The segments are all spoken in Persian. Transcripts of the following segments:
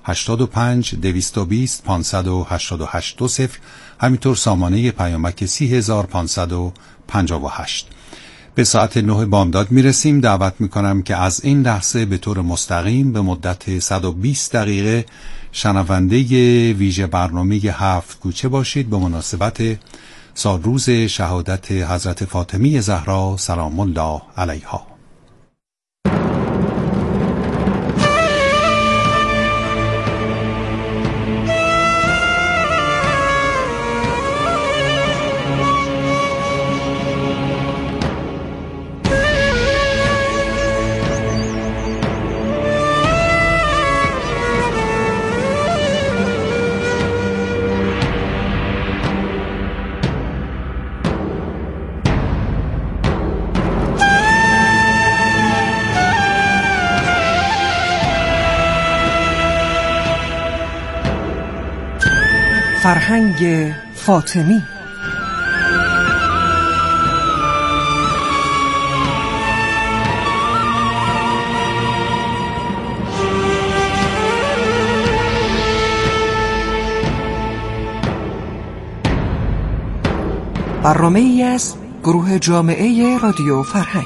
85 220 588 همینطور سامانه پیامک 30558. به ساعت 9 بامداد میرسیم. دعوت میکنم که از این لحظه به طور مستقیم به مدت 120 دقیقه شنونده ویژه برنامه 7 کوچه باشید به مناسبت سالروز شهادت حضرت فاطمه زهرا سلام الله علیها. فرهنگ فاطمی. برنامه‌ای از گروه جامعه رادیو فرهنگ.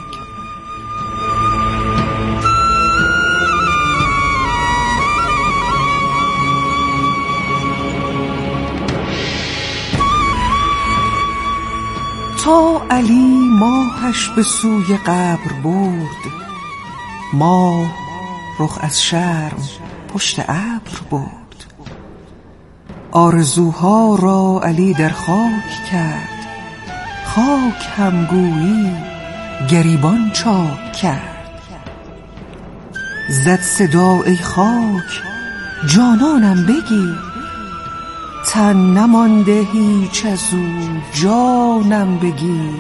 تا علی ماهش به سوی قبر برد، ماه رخ از شرم پشت ابر برد. آرزوها را علی در خاک کرد، خاک هم گویی گریبان چاک کرد. زد صدا ای خاک جانانم بگیر، تن نمانده هیچ از او جانم بگیر.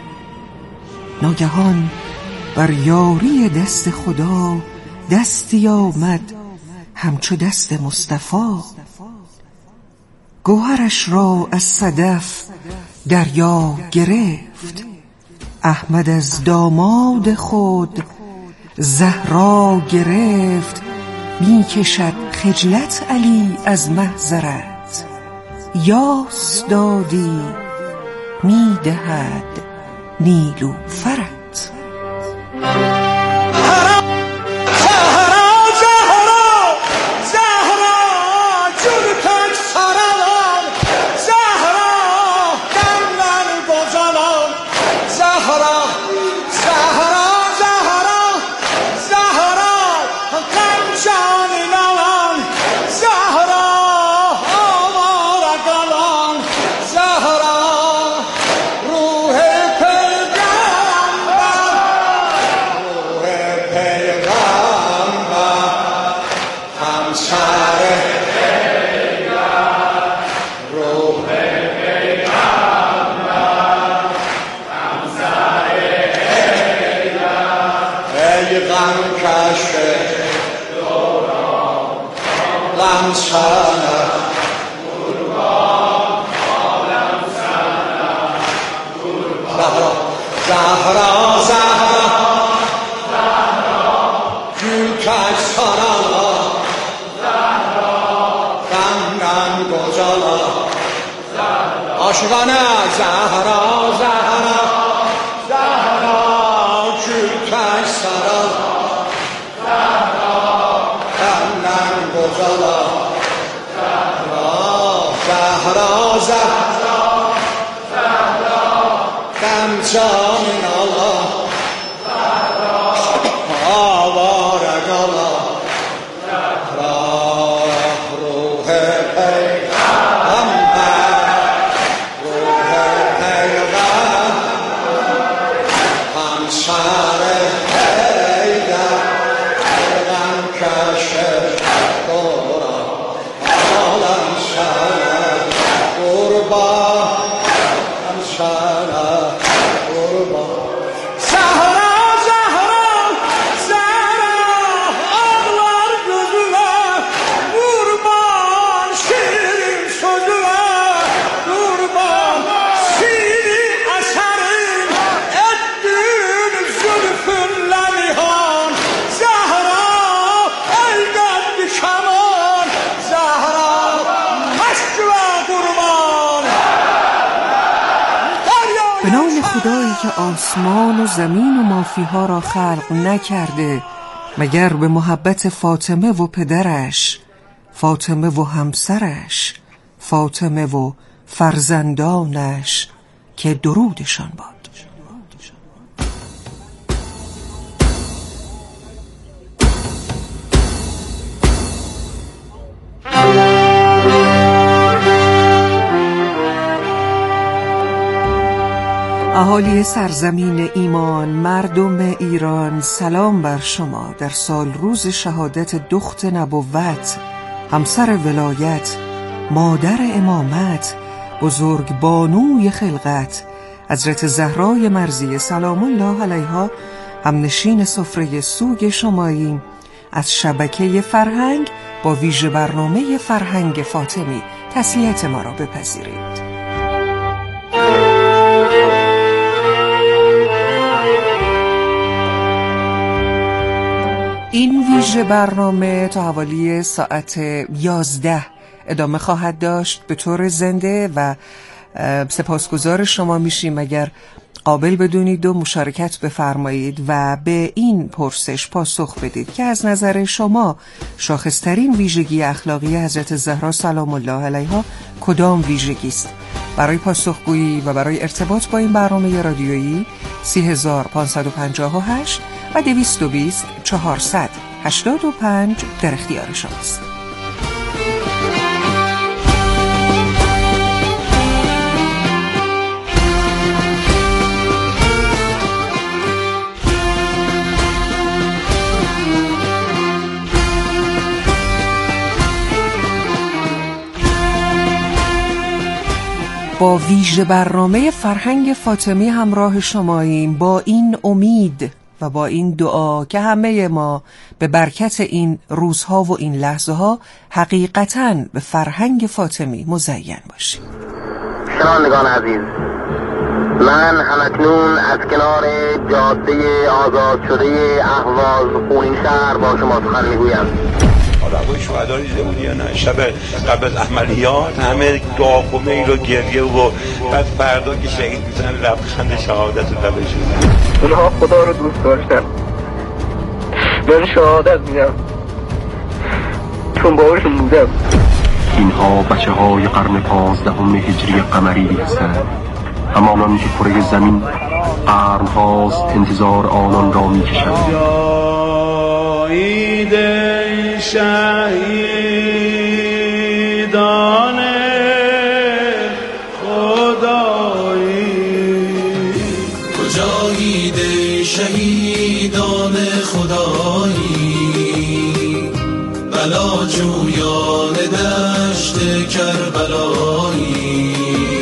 ناگهان بر یاری دست خدا دستی آمد همچو دست مصطفی. گوهرش را از صدف دریا گرفت، احمد از داماد خود زهرا گرفت. می کشد خجلت علی از محضرت، یاس دادی می دهد نیلوفرت. عاشقانه زهرا زهرا زهرا کلکش سرا زهرا کمن گزالا زهرا زهرا زهرا زهرا دم جان الله زهرا آواره گالا زهرا روح خدایی که آسمان و زمین و مافیها را خلق نکرده مگر به محبت فاطمه و پدرش، فاطمه و همسرش، فاطمه و فرزندانش، که درودشان باد. اهالی سرزمین ایمان، مردم ایران، سلام بر شما در سال روز شهادت دخت نبوت، همسر ولایت، مادر امامت، بزرگ بانوی خلقت، حضرت زهرای مرضیه سلام الله علیها، همنشین سفره سوگ شماییم. از شبکه فرهنگ با ویژه برنامه فرهنگ فاطمی تسلیت ما را بپذیرید. این ویژه برنامه تا حوالی ساعت 11 ادامه خواهد داشت به طور زنده و سپاسگزار شما میشیم اگر قابل بدونید و مشارکت بفرمایید و به این پرسش پاسخ بدید که از نظر شما شاخصترین ویژگی اخلاقی حضرت زهرا سلام الله علیها کدام ویژگی است؟ برای پاسخگویی و برای ارتباط با این برنامه رادیویی 3558 و 220 485 در اختیار شماست. با ویژه برنامه فرهنگ فاطمی همراه شماییم، با این امید و با این دعا که همه ما به برکت این روزها و این لحظه ها حقیقتاً به فرهنگ فاطمی مزین باشیم. شنوندگان عزیز، من همکنون از کنار جاده آزاد شده اهواز خونین شهر با شما سخن میگویم. آدمای شهدا رو دیده بودی یا نه؟ شب قبل از عملیات همه دعا و میل و گریه و بعد فردا که شهید میشن لبخند شهادت رو لبشون. اونها خدا رو دوست داشتن. من شهادت میدم چون باورشون بودم. اینها بچه های قرن 15 هجری قمری هستند، همانان که کره زمین قرن هاست انتظار آنان را میکشند. جایید شهیدان خدایی، کجایید شهیدان خدایی، بلا جویان دشت کربلایی،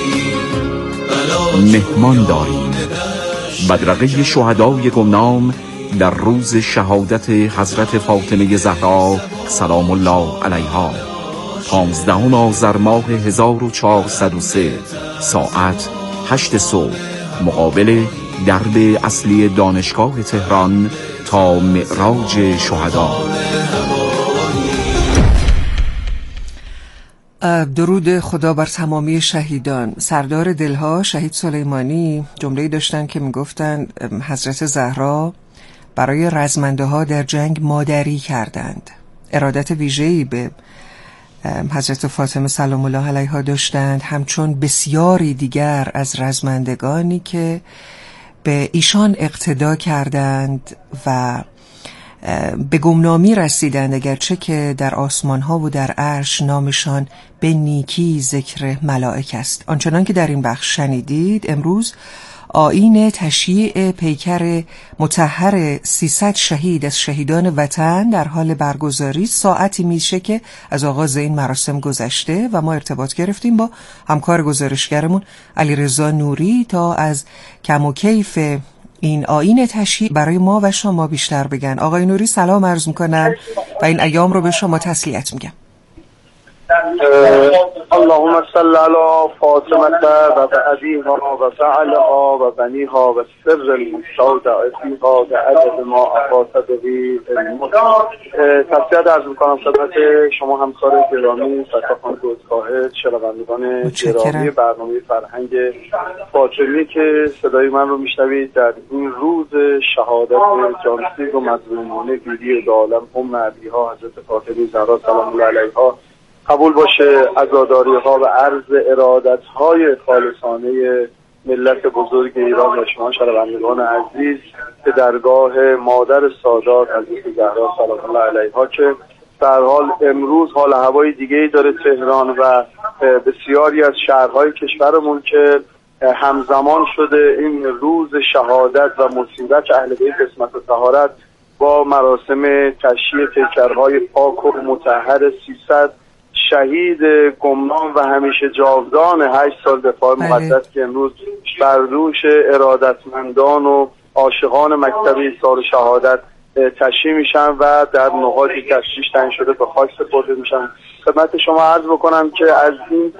مهمان داریم بدرقه شهدای گمنام در روز شهادت حضرت فاطمه زهرا سلام الله علیها 15 آذر ماه 1403 ساعت 8 صبح مقابل درب اصلی دانشگاه تهران تا معراج شهدا. درود خدا بر تمامی شهیدان. سردار دلها شهید سلیمانی جمله‌ای داشتن که میگفتن حضرت زهرا برای رزمنده ها در جنگ مادری کردند. ارادت ویژه‌ای به حضرت فاطمه سلام الله علیها داشتند، همچون بسیاری دیگر از رزمندگانی که به ایشان اقتدا کردند و به گمنامی رسیدند، اگرچه که در آسمان ها و در عرش نامشان به نیکی ذکر ملائک است. آنچنان که در این بخش شنیدید، امروز آیین تشییع پیکر مطهر 300 شهید از شهیدان وطن در حال برگزاری. ساعتی میشه که از آغاز این مراسم گذشته و ما ارتباط گرفتیم با همکار گزارشگرمون علیرضا نوری تا از کم و کیف این آیین تشییع برای ما و شما بیشتر بگن. آقای نوری سلام عرض میکنم و این ایام رو به شما تسلیت میگم. اللهم صل علی فاطمه و ابیها و فعلها و بنیها و سر المستودع فیها و عدد ما احاط به علمک. تسلیت عرض میکنم خدمت شما همکار گرامی فتاخان دزدکاهد، شنوندگان گرامی برنامه فرهنگ فاطمی که صدای من رو میشنوید در این روز شهادت جانسیگ و مظلومانه بیری دو عالم ام ابیها حضرت فاطمه زهرا سلام الله علیها قبول باشه. عزاداری ها و عرض ارادت های خالصانه ملت بزرگ ایران و شما شنوندگان عزیز به درگاه مادر سادات حضرت زهرا سلام الله علیها که در حال امروز حال هوای دیگه‌ای داره تهران و بسیاری از شهرهای کشورمون که همزمان شده این روز شهادت و مصیبت اهل بیت عصمت و طهارت با مراسم تشییع پیکرهای پاک و مطهر 300 شهید گمنام و همیشه جاودان 8 سال دفاع مقدس که امروز بر دوش ارادتمندان و عاشقان مکتب ایثار شهادت تشییع میشن و در نقاطی تشییع تعیین شده به خاک سپرده میشن. خدمت شما عرض بکنم که از این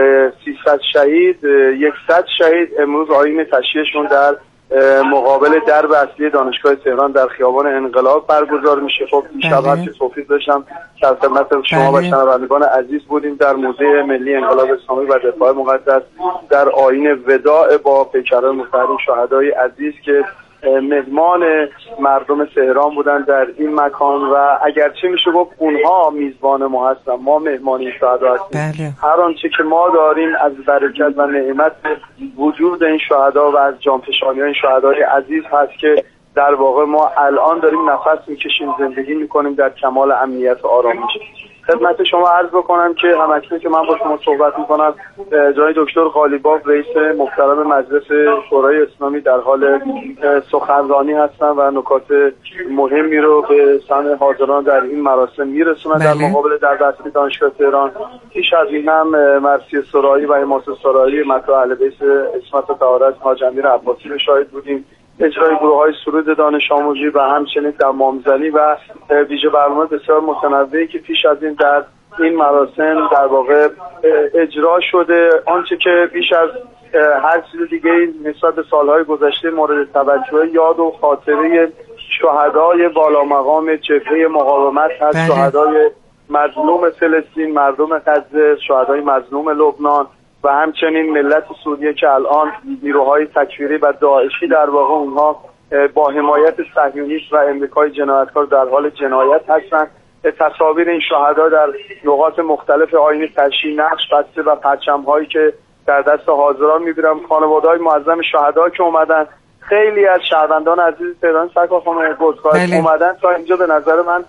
300 شهید 100 شهید امروز آیین تشییعشون در مقابل درب اصلی دانشگاه تهران در خیابان انقلاب برگزار میشه. خب دیشب هرچی توفیق داشتم در خدمت شما و شنوندگان عزیز بودیم در موزه ملی انقلاب اسلامی و دفاع مقدس در آیین وداع با پیکرهای مطهر شهدای عزیز که مهمان مردم تهران بودن در این مکان و اگرچه میشه گفت اونها میزبان ما هستن، ما مهمانی شهدا هستیم. هر آنچه که ما داریم از برکت و نعمت وجود این شهدا و از جانفشانی این شهدای عزیز هست که در واقع ما الان داریم نفس میکشیم، زندگی میکنیم در کمال امنیت و آرامش. خدمت شما عرض بکنم که همکنون که من با شما صحبت میکنم جناب دکتر قالیباف رئیس محترم مجلس شورای اسلامی در حال سخنرانی هستن و نکات مهمی رو به سمع حاضران در این مراسم میرسونن در مقابل دربستی دانشگاه تهران. پیش از این هم مرسی سرایی و اماس سرایی مطرح اهل بیت عصمت و طهارت حاج امیر عباسی رو شاهد بودیم، اجرای گروه‌های سرود دانش آموزی و همچنین دمامزنی و ویژه برنامه بسیار متنوعی که پیش از این در این مراسم در واقع اجرا شده. آنچه که بیش از هر چیز دیگه نسبت به سالهای گذشته مورد توجه یاد و خاطره شهدای بالا مقام جبهه مقاومت هست، شهدای مظلوم فلسطین، مردم غزه، شهدای مظلوم لبنان و همچنین ملت سوریه که الان نیروهای تکفیری و داعشی در واقع اونها با حمایت صهیونیست و امریکای جنایتکار در حال جنایت هستند. تصاویر این شهدا در نقاط مختلف آیین تشییع نقش بسته و پرچم‌هایی که در دست حاضران می‌بینم. خانواده‌های معظم شهدا که اومدن، خیلی از شهروندان عزیز تهران سرکارخانه دزدکاهد اومدن تا اینجا به نظر من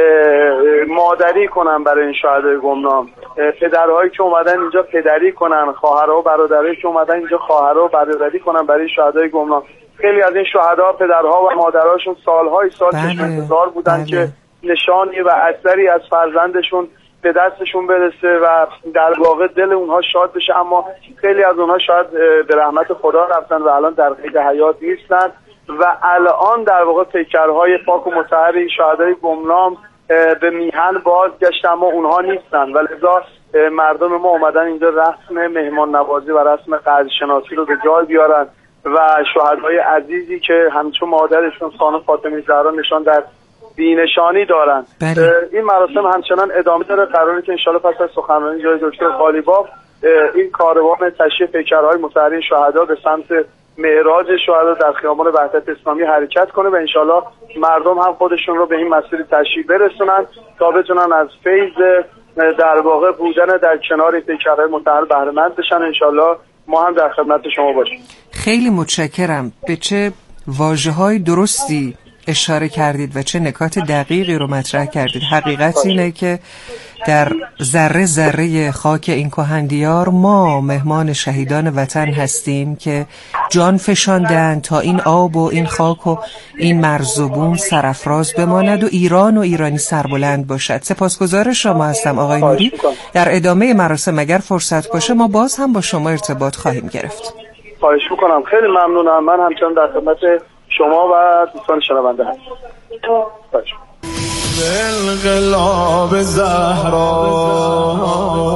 مادری کنن برای این شهدای گمنام، پدرهایی که اومدن اینجا پدری کنن، خواهرها و برادرایی که اومدن اینجا خواهرها و برادری کنن برای شهدای گمنام. خیلی از این شهدا پدرها و مادرهاشون سالهای سال چشم انتظار بودن که نشانی و اثری از فرزندشون به دستشون برسه و در واقع دل اونها شاد بشه، اما خیلی از اونها شاید به رحمت خدا رفتن و الان در قید حیات نیستن و الان در واقع پیکرهای پاک و مطهر این شهدای گمنام به میهن بازگشتن اما اونها نیستن و لذا مردم ما اومدن اینجا رسم مهمان نوازی و رسم قدرشناسی رو به جای بیارن و شهدای عزیزی که همچون مادرشون خانم فاطمه زهرا نشان در بینشانی دارن. این مراسم همچنان ادامه داره. قراره که انشالله پس از سخنرانی جای دکتر قالیباف این کاروان تشییع پیکرهای مطهر شهدا به سمت معراج شهدا در خیابان وحدت اسلامی حرکت کنه و انشالله مردم هم خودشون رو به این مسیر تشییع برسونن تا بتونن از فیض در واقع بودن در کنار پیکرهای مطهر بهره مند بشن. انشالله ما هم در خدمت شما باشیم. خیلی متشکرم. به چه واژه‌های درستی اشاره کردید و چه نکات دقیقی رو مطرح کردید. حقیقت اینه که در ذره ذره خاک این کهندیار ما مهمان شهیدان وطن هستیم که جان فشاندن تا این آب و این خاک و این مرز و بوم سرافراز بماند و ایران و ایرانی سربلند باشد. سپاسگزار شما هستم آقای نوری. در ادامه مراسم اگر فرصت باشه ما باز هم با شما ارتباط خواهیم گرفت. خواهش میکنم. خیلی ممنونم. من همچنان در خدمت شما و دوستان شنونده هستم. بالغلاب زهرا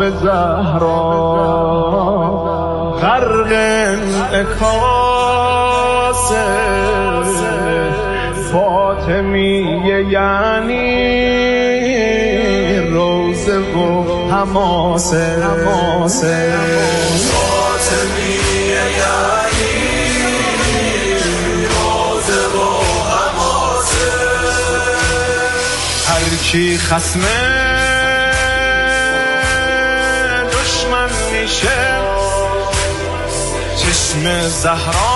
انقلاب زهرا غرق انعکاس فاطمیه، یعنی روزه و حماسه فاطمیه، یعنی روزه و حماسه. هر کی خصمه دشمن میشه، چشم زهرا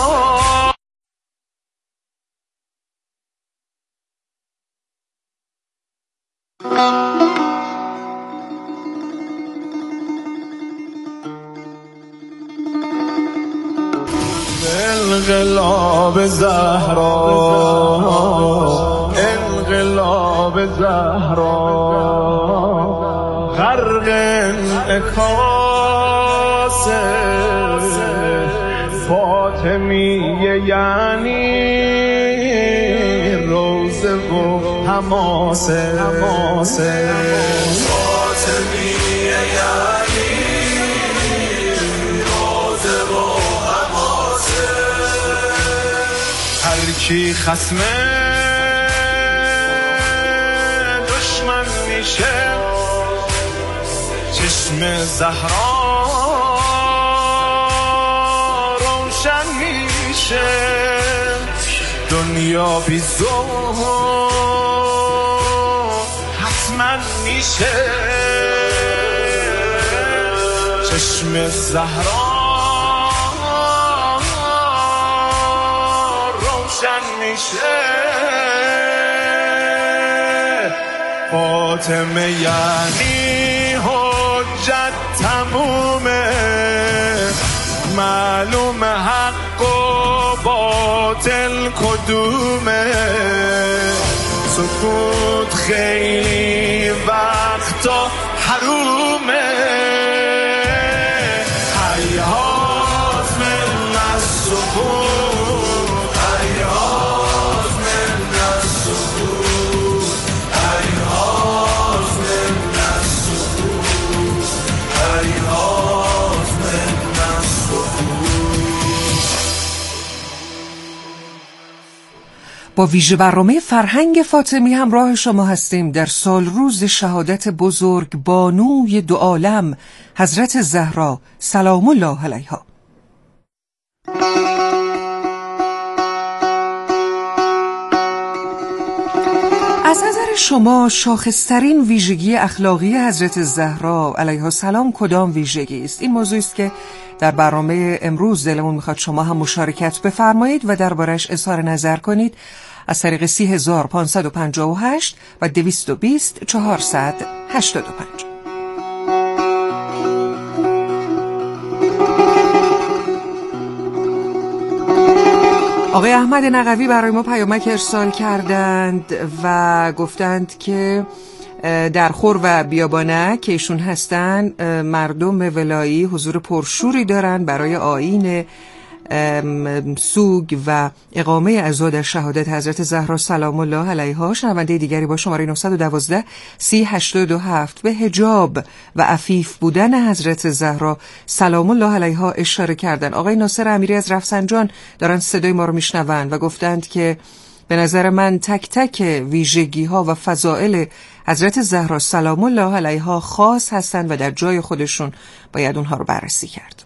انقلاب زهرا، انقلاب زهرا غرق انعکاس فاطمیه، یعنی روزه و حماسه فاطمیه، یعنی روزه و حماسه. هر کی خصمه دشمن میشه، چشم زهرا روشن میشه. دنیا بی زهد حتما میشه، چشم زهرا روشن میشه. فاطمه یعنی حجت تمومه، معلوم حق و باطل کدومه. سکوت خیلی وقتا حرومه. حیات من السکوت، حیات من السکوت، حیات من السکوت، حیات من السکوت. با ویژه برنامه فرهنگ فاطمی همراه شما هستیم در سال روز شهادت بزرگ بانوی دو عالم حضرت زهرا سلام الله علیها. از نظر شما شاخصترین ویژگی اخلاقی حضرت زهرا علیها السلام کدام ویژگی است؟ این موضوعی است که در برنامه امروز دلمون میخواد شما هم مشارکت بفرمایید و دربارش اظهار نظر کنید از طریق 3558 و 220 485. آقای احمد نقوی برای ما پیامک ارسال کردند و گفتند که در خور و بیابانک که ایشون هستن مردم ولایی حضور پرشوری دارن برای آیین سوگ و اقامه عزا در شهادت حضرت زهرا سلام الله علیها. شنونده دیگری با شماره 912 3087 به حجاب و عفیف بودن حضرت زهرا سلام الله علیها اشاره کردن. آقای ناصر امیری از رفسنجان دارن صدای ما رو میشنون و گفتند که به نظر من تک تک ویژگی ها و فضائل حضرت زهرا سلام الله علیها خاص هستند و در جای خودشون باید اونها رو بررسی کرد.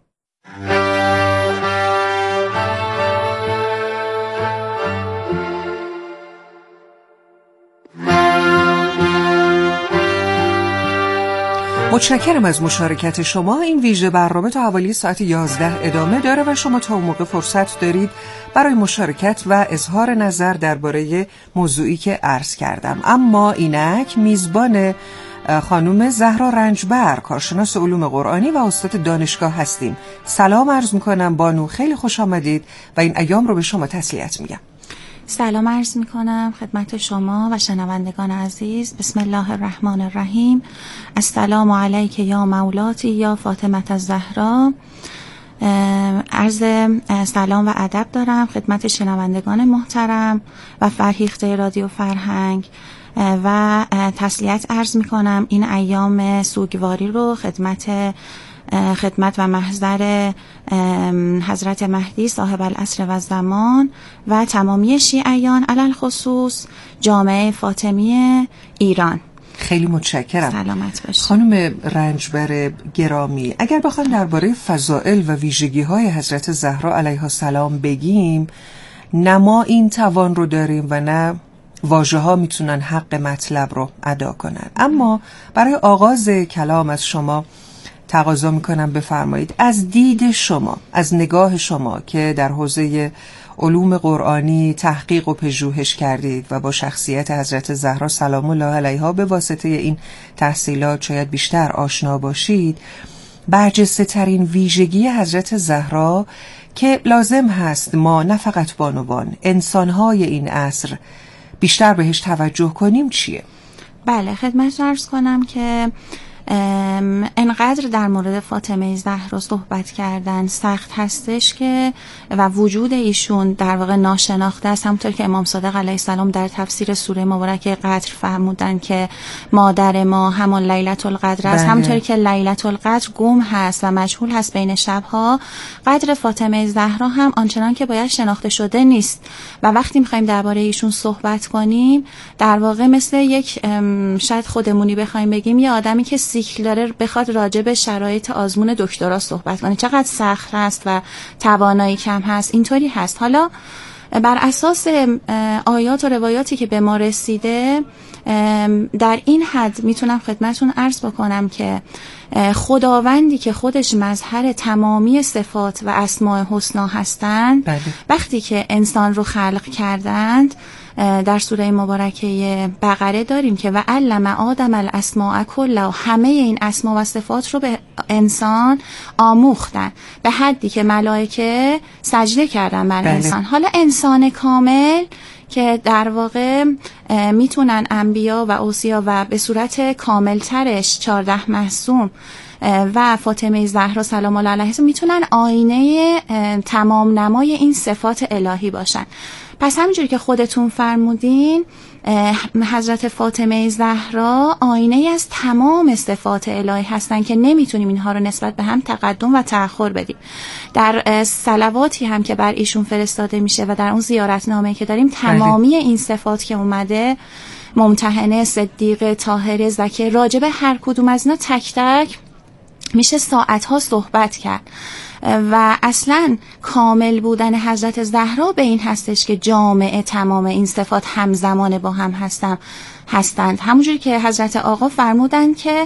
متشکرم از مشارکت شما. این ویژه برنامه تا حوالی ساعت 11 ادامه داره و شما تا اون موقع فرصت دارید برای مشارکت و اظهار نظر درباره موضوعی که عرض کردم. اما اینک میزبان خانم زهرا رنجبر، کارشناس علوم قرآنی و استاد دانشگاه هستیم. سلام عرض میکنم بانو، خیلی خوش آمدید و این ایام رو به شما تسلیت میگم. سلام عرض میکنم خدمت شما و شنوندگان عزیز. بسم الله الرحمن الرحیم. السلام علیک یا مولاتی یا فاطمه الزهرا. عرض سلام و ادب دارم خدمت شنوندگان محترم و فرهیخته رادیو فرهنگ. و تسلیت عرض میکنم این ایام سوگواری رو خدمت و محضر حضرت مهدی صاحب العصر و زمان و تمامی شیعیان علل خصوص جامعه فاطمی ایران. خیلی متشکرم. سلامت باشید. خانم رنجبر گرامی، اگر بخوایم درباره فضائل و ویژگی‌های حضرت زهرا علیها السلام بگیم، نه ما این توان رو داریم و نه واژه‌ها میتونن حق مطلب رو ادا کنن. اما برای آغاز کلام از شما تقاضا میکنم بفرمایید از دید شما، از نگاه شما که در حوزه علوم قرآنی تحقیق و پژوهش کردید و با شخصیت حضرت زهرا سلام الله علیها به واسطه این تحصیلات شاید بیشتر آشنا باشید، برجسته ترین ویژگی حضرت زهرا که لازم هست ما نه فقط بانوان، انسانهای این عصر بیشتر بهش توجه کنیم چیه؟ بله، خدمت عرض کنم که انقدر در مورد فاطمه زهرا صحبت کردن سخت هستش که و وجود ایشون در واقع ناشناخته است. همونطور که امام صادق علیه السلام در تفسیر سوره مبارکه قدر فرمودن که مادر ما همان لیلة القدر است. همونطور که لیلة القدر گم هست و مجهول هست بین شبها، قدر فاطمه زهرا هم آنچنان که باید شناخته شده نیست و وقتی میخوایم درباره ایشون صحبت کنیم در واقع مثل یک شاید خودمونی بخوایم بگیم یه آدمی که سیکل داره بخواد راجع به شرایط آزمون دکترا صحبت کنه، چقدر سخت هست و توانایی کم هست. اینطوری هست. حالا بر اساس آیات و روایاتی که به ما رسیده در این حد میتونم خدمتون عرض بکنم که خداوندی که خودش مظهر تمامی صفات و اسماء حسنا هستند، وقتی که انسان رو خلق کردند در سوره مبارکه بقره داریم که و علم آدم الاسماء کلها، همه این اسما و صفات رو به انسان آموختن به حدی که ملائکه سجده کردن بر انسان. حالا انسان کامل که در واقع میتونن انبیا و اوصیا و به صورت کاملترش 14 معصوم و فاطمه زهرا سلام الله علیها میتونن آینه تمام نمای این صفات الهی باشن. پس همینجوری که خودتون فرمودین حضرت فاطمه زهرا آینه از تمام صفات الهی هستن که نمیتونیم اینها رو نسبت به هم تقدم و تأخر بدیم. در صلواتی هم که بر ایشون فرستاده میشه و در اون زیارتنامه‌ای که داریم تمامی این صفات که اومده، ممتحنه، صدیقه، طاهره، زکیه، راجب هر کدوم از اینا تک تک میشه ساعتها صحبت کرد. و اصلا کامل بودن حضرت زهرا به این هستش که جامع تمام این صفات همزمان با هم هستند. همونجوری که حضرت آقا فرمودند که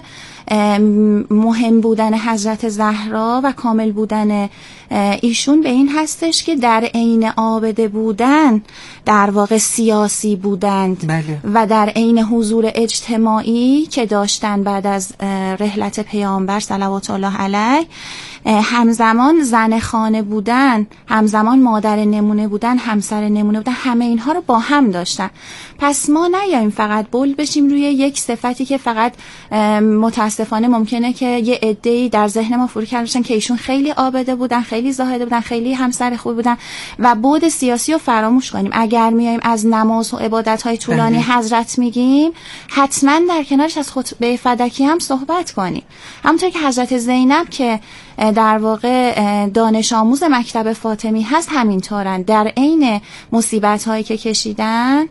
مهم بودن حضرت زهرا و کامل بودن ایشون به این هستش که در عین عابده بودن در واقع سیاسی بودند و در عین حضور اجتماعی که داشتن بعد از رحلت پیامبر صلوات الله علیه، همزمان زن خانه بودن، همزمان مادر نمونه بودن، همسر نمونه بودن، همه اینها رو با هم داشتن. پس ما نیاییم فقط بول بشیم روی یک صفتی که فقط متاسفانه ممکنه که یه عده‌ای در ذهن ما فرو کرده باشن که ایشون خیلی عابده بودن، خیلی زاهده بودن، خیلی همسر خوب بودن و بعد سیاسی رو فراموش کنیم. اگر میایم از نماز و عبادت‌های طولانی حضرت میگیم، حتما در کنارش از خطبه فدکی هم صحبت کنیم. همونطور که حضرت زینب که در واقع دانش آموز مکتب فاطمی هست همینطورن، در عین مصیبت‌هایی که کشیدن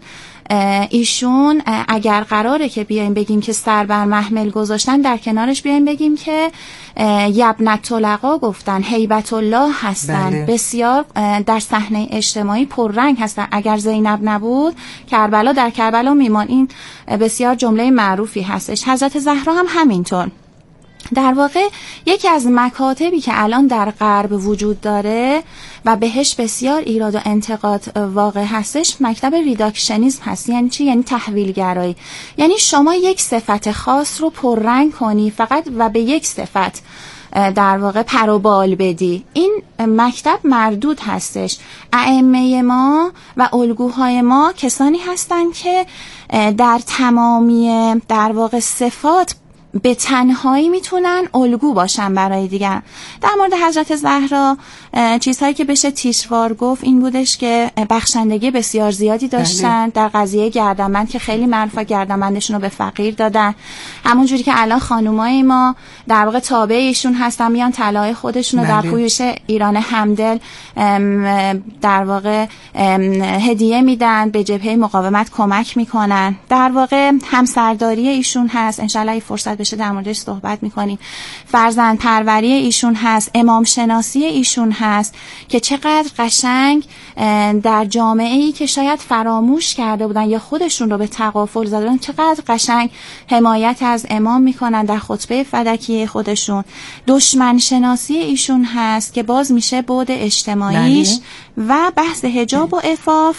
ایشون اگر قراره که بیایم بگیم که سر بر محمل گذاشتن، در کنارش بیایم بگیم که یبنت طلقا گفتن، هیبت الله هستن، بسیار در صحنه اجتماعی پررنگ هستن. اگر زینب نبود کربلا در کربلا میمان، این بسیار جمله معروفی هستش. حضرت زهرا هم همینطور. در واقع یکی از مکاتبی که الان در غرب وجود داره و بهش بسیار ایراد و انتقاد واقع هستش، مکتب ریداکشنیسم هست. یعنی چی؟ یعنی تحویلگرایی. یعنی شما یک صفت خاص رو پررنگ کنی فقط و به یک صفت در واقع پر و بال بدی. این مکتب مردود هستش. ائمه ما و الگوهای ما کسانی هستند که در تمامی در واقع صفات به تنهایی میتونن الگو باشن برای دیگران. در مورد حضرت زهرا چیزهایی که بشه تیتروار گفت این بودش که بخشندگی بسیار زیادی داشتن در قضیه گردنبند که خیلی معروفه، گردنبندشون رو به فقیر دادن. همون جوری که الان خانومای ما در واقع تابع ایشون هستن، میان طلای خودشون رو در پویش ایران همدل در واقع هدیه میدن، به جبهه مقاومت کمک میکنن. در واقع همسرداری ایشون هست، انشالله فرصت بشه در موردش صحبت میکنیم. فرزند پروری ایشون هست، امام شناسی ایشون هست که چقدر قشنگ در جامعه‌ای که شاید فراموش کرده بودن یا خودشون رو به تغافل زده بودن، چقدر قشنگ حمایت از امام میکنن در خطبه فدکی خودشون. دشمن شناسی ایشون هست که باز میشه بعد اجتماعیش و بحث حجاب و عفاف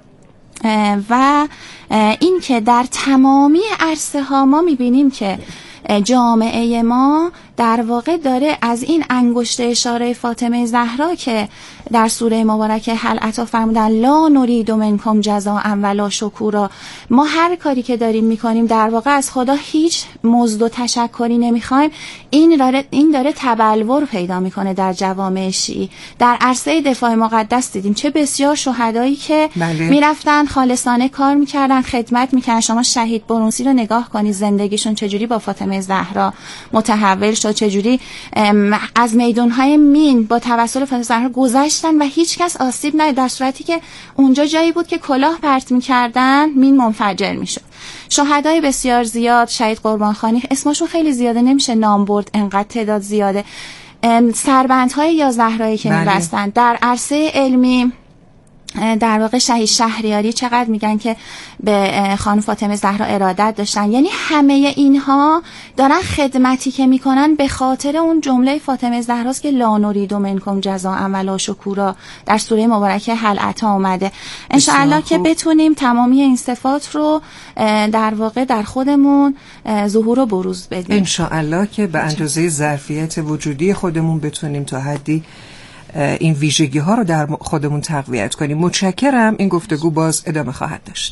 و این که در تمامی عرصه ها ما میبینیم که جامعه ما در واقع داره از این انگشت اشاره فاطمه زهرا که در سوره مبارکه هل اتی فرمودن لا نرید منکم جزاء ولا شکورا، ما هر کاری که داریم میکنیم در واقع از خدا هیچ مزد و تشکری نمیخوایم. این داره تبلور پیدا میکنه در جوامع شیعی. در عرصه دفاع مقدس دیدیم چه بسیار شهدایی که میرفتن خالصانه کار میکردن، خدمت میکردن. شما شهید برونسی رو نگاه کنید، زندگیشون چجوری با فاطمه زهرا متحول شد، چجوری از میدانهای مین با توسل فاطمه زهرا گذشتن و هیچ کس آسیب ندید، در صورتی که اونجا جایی بود که کلاه پرت می‌کردن مین منفجر می‌شد. شهدای بسیار زیاد، شهید قربانخانی اسمشون خیلی زیاده نمیشه نام برد، انقدر تعداد زیاده. سربندهای یا زهرایی که می‌بستن در عرصه علمی، در واقع شهید شهریاری چقدر میگن که به خانم فاطمه زهرا ارادت داشتن. یعنی همه اینها دارن خدمتی که میکنن به خاطر اون جمله فاطمه زهراست که لا نرید منکم جزاء ولا شکورا در سوره مبارکه هل اتی اومده. انشاءالله که بتونیم تمامی این صفات رو در واقع در خودمون ظهور و بروز بدیم. انشاءالله که به اندازه ظرفیت وجودی خودمون بتونیم تا حدی این ویژگی ها رو در خودمون تقویت کنیم. متشکرم. این گفتگو باز ادامه خواهد داشت.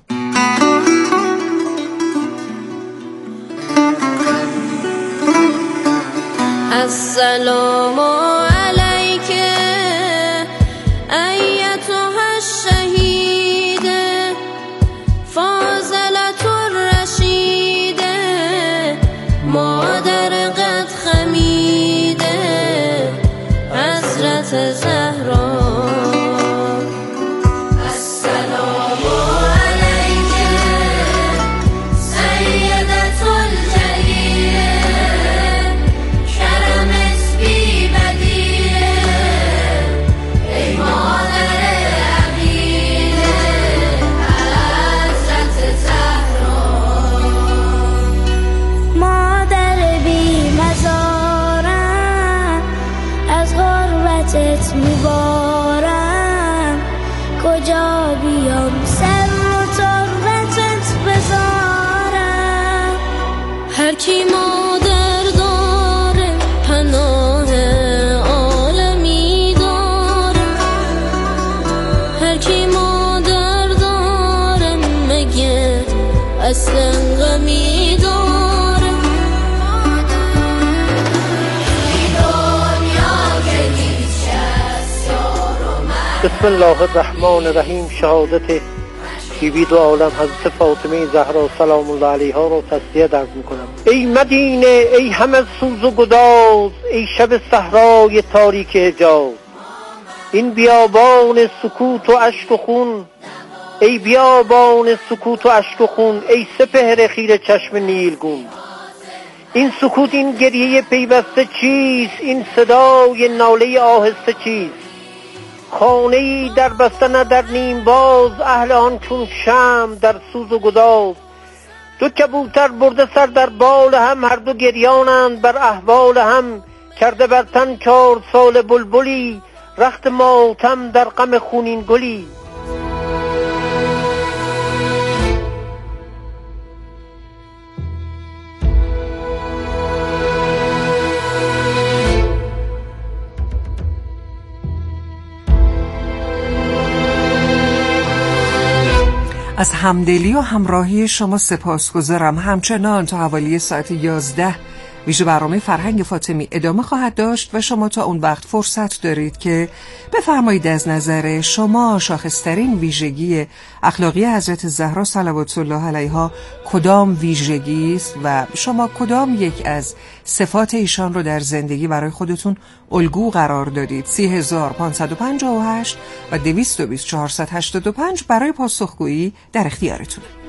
السلام علیک ایتها الشهید فاضلة الرشید مادر قد خمیده حضرت زهرا. السلام علیک سیدة الجلیل کرمت بی بدیل ای مادر عقیل حضرت زهرا. مادر بی مزارم از غربتت میبارم، کجا بیام سر و تربتت بذارم. هر کی مادر داره پناه عالمی داره، هر کی مادر داره مگه اصلا غمی داره. بسم الله الرحمن الرحیم. شهادت بیبی دو عالم حضرت فاطمه زهرا سلام الله علیها را تصدیه درد میکنم. ای مدینه، ای همه سوز و گداز، ای شب صحرای تاریک حجاز، این بیابان سکوت و اشک و خون، ای بیابان سکوت و اشک و خون، ای سپهر خیره چشم نیلگون. این سکوت، این گریه پیوسته چیست؟ این صدای ناله آهسته چیست؟ خانه‌ای در بستن در نیم باز، اهل آن چون شمع در سوز و گداز. دو کبوتر برده سر در بال هم، هر دو گریانند بر احوال هم. کرده بر تن 4 سال بلبلی، رخت ماتم در غم خونین گلی. از همدلی و همراهی شما سپاسگزارم. همچنان تا حوالی ساعت 11 ویژه برنامه فرهنگ فاطمی ادامه خواهد داشت و شما تا اون وقت فرصت دارید که بفرمایید از نظر شما شاخصترین ویژگی اخلاقی حضرت زهرا صلوات الله علیها کدام ویژگی است و شما کدام یک از صفات ایشان رو در زندگی برای خودتون الگو قرار دادید. 30558 و 22485 برای پاسخگویی در اختیارتونه.